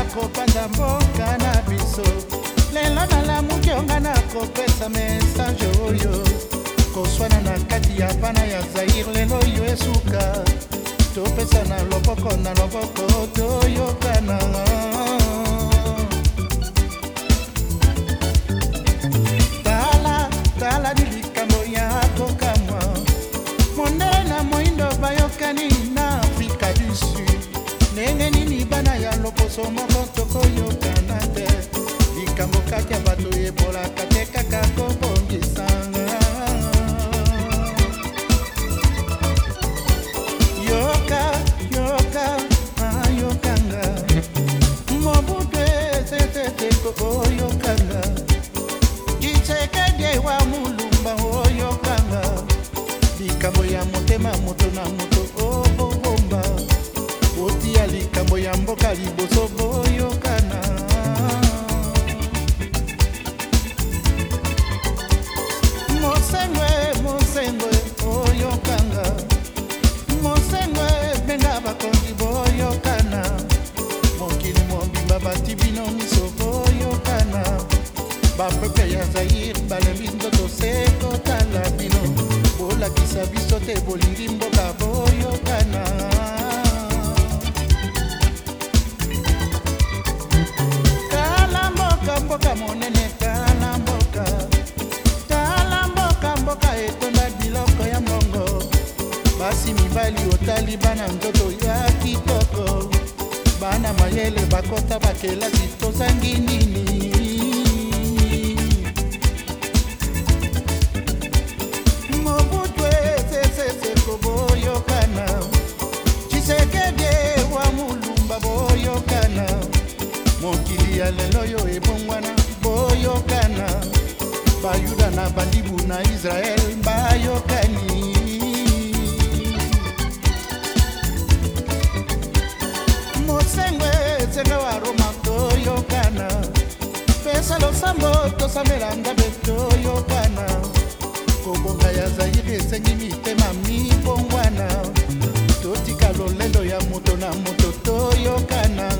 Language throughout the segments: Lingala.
kopanda mboka na biso lelo nalamuki onga na kopesa message oyo koswana na kati ya bana ya Zaire lelo oyo esuka topesa na loboko toyokana tala di likambo ya kokamwa mondele na moindo bayokani na Afrika du Sud ndenge nini bana ya loposo moko tokoyokana te likambo kati ya bato ebolaka te kaka kobongisanga ayokanga mobutu eseteteko oyokanga Tshisekedi wa mulumba oyokanga likambo ya motema moto na moto obobomba otia likambo ya mboka liboso boyokana mosengwe oyokanga mosengwe benga bakonzi boyokana mokili mobimba bati bino miso boyokana bapepe ya Zaire balembi nzoto sekotala bino bolakisa biso te bolingi mboka boyokana kala mboka monene kala mboka etonda biloko ya mbongo basi mibali otali bana nzoto ya kitoko bana mayele bakota bakelasi tozangi nini mobutu eseseko boyokana Tshisekedi wa mulumba boyokana mokili ya lelo yo ebongwana boyokana bayuda na bandibu na Israel bayokani mosengwe zenga wa Roma toyokana pesa losambo tosamelanga betoyokana kobonga ya Zaire esengi mitema mibongwana totika lolendo ya moto na moto toyokana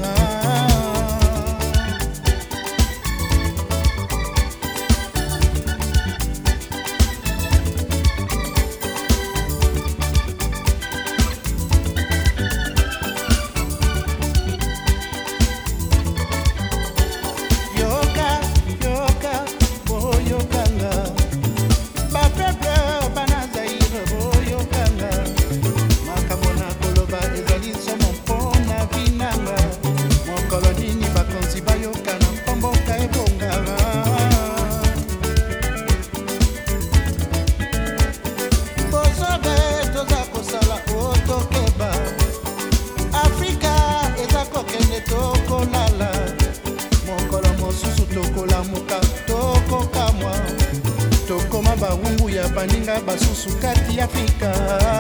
bahungu ya baninga basusu kati Afrika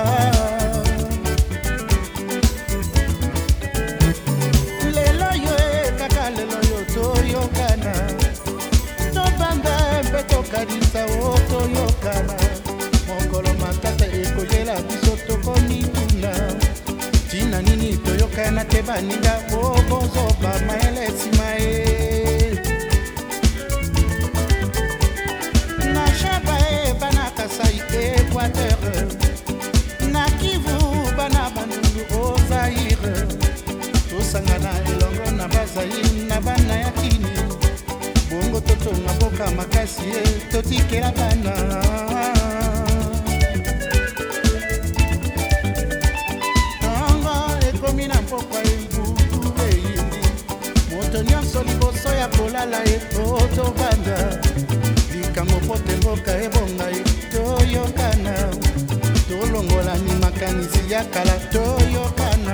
lelo yo kaka lelo yo toyokana tobanda mpe tokanisa toyokana mokolo makasa ekoyela biso tokomituna tina nini toyokana te baninga bozoba mayele nsima ye bana Kasai Equateur na Kivu bana Bandundu o Zaire tosangana elongo na Bazaire na bana ya Kini bongo totonga boka makasi totikela bana tongo ekomi na mpokwa ebutu beindi moto nyonso liboso ya kolala tobanda likambo pote mboka ebonga toyokana tolongola ni makanisi ya kala toyokana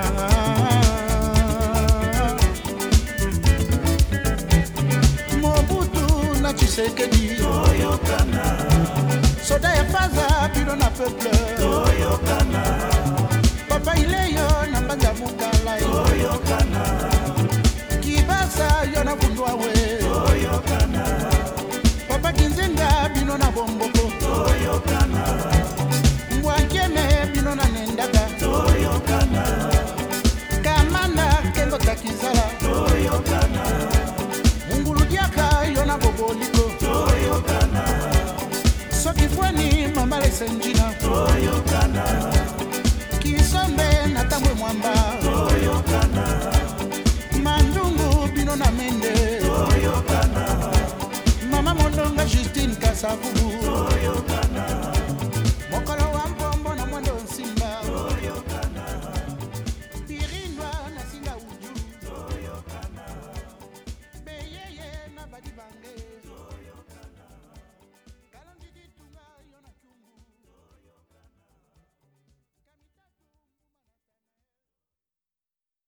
Mobutu na Tshisekedi toyokana soda ya faza bino na peuple toyokana papa ileyo na mbanza mukala toyokana kibasa yo na kundwa we toyokana Papa Kinzenga bino na bomboko toyokana Mwakeme bino na nendaka toyokana Kamana kengo takizala toyokana Kisombe na Tambwe Mwamba Mandungu Bino na Mende Mama Mondonga Justine Kasavubu